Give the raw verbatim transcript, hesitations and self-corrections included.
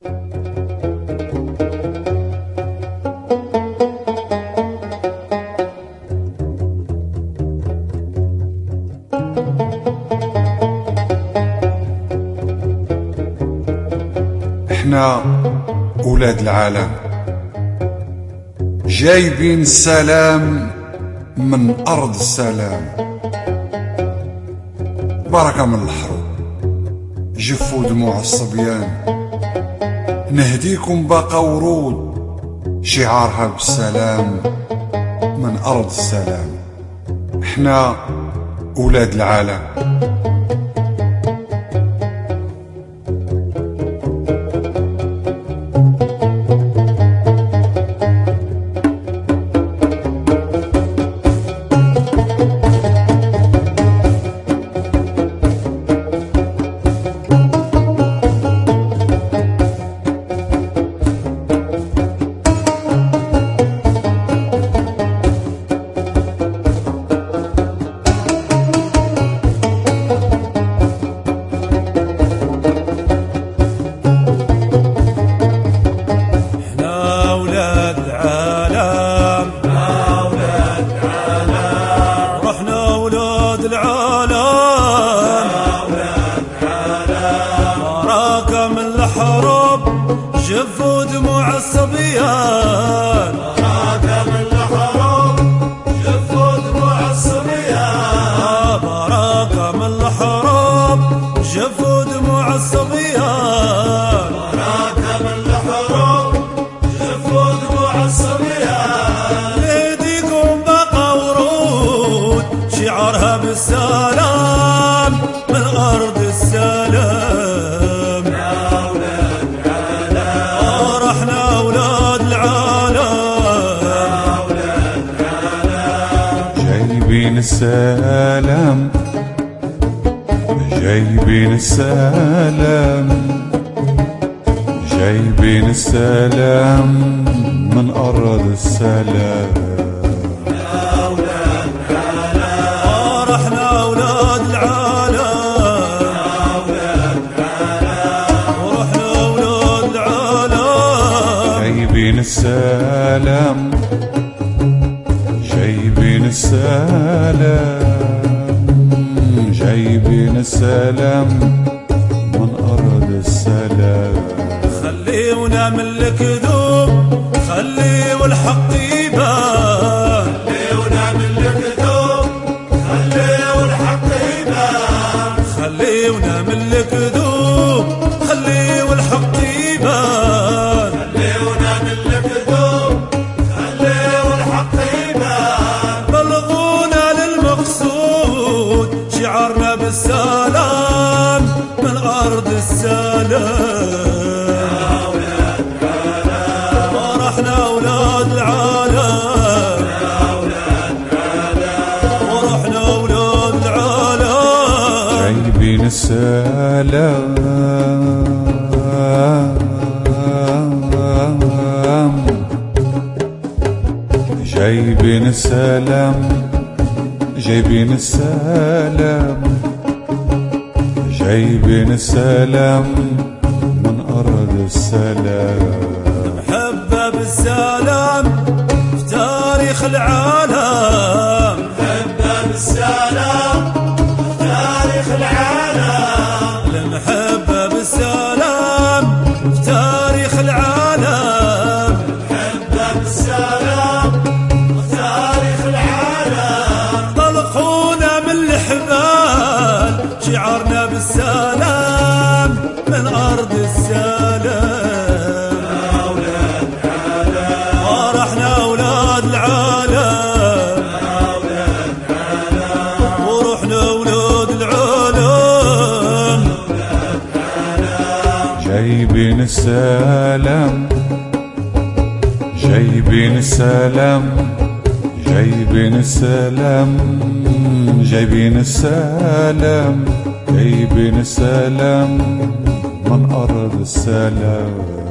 احنا ولاد العالم جايبين السلام من أرض السلام. بركة من الحروب جفوا دموع الصبيان، نهديكم باقة ورود شعارها بالسلام من أرض السلام. احنا ولاد العالم. جفوا دموع الصبيان، براكة من الحروب جفوا دموع الصبيان، براكة من الحروب جفوا دموع الصبيان، براكة من الحروب جفوا دموع الصبيان. نهديكم باقة ورود شعارها بالسلام من أرض السلام. جايبين السلام جايبين السلام جايبين السلام من أرض السلام. يا أولاد العالم فرحنا أولاد العالم، يا أولاد العالم ورحنا أولاد العالم. جايبين السلام جايبين السلام جايبين السلام من أرض السلام. خليونا من الكذوب خليوا الحق يبان، خليونا من الكذوب خليوا الحق يبان، خليونا من الكذوب خليوا الحق يبان، خليونا من الكذوب خليوا الحق يبان. بلغونا للمقصود شعارنا بالسلام من أرض السلام. يا أولاد العالم فرحنا أولاد العالم، يا أولاد العالم ورحنا أولاد العالم. جايبين السلام جايبين السلام جايبين السلام جايبين السلام من أرض السلام. محبة بالسلام في تاريخ العالم، محبة بالسلام في تاريخ العالم، المحبة بالسلام في تاريخ العالم، محبة بالسلام في تاريخ العالم. طلقونا من الحبال شعارنا بالسلام من أرض السلام. يا أولاد العالم فرحنا أولاد العالم، يا أولاد العالم ورحنا أولاد العالم. جايبين السلام جايبين السلام جايبين السلام جايبين السلام جايبين السلام من أرض السلام.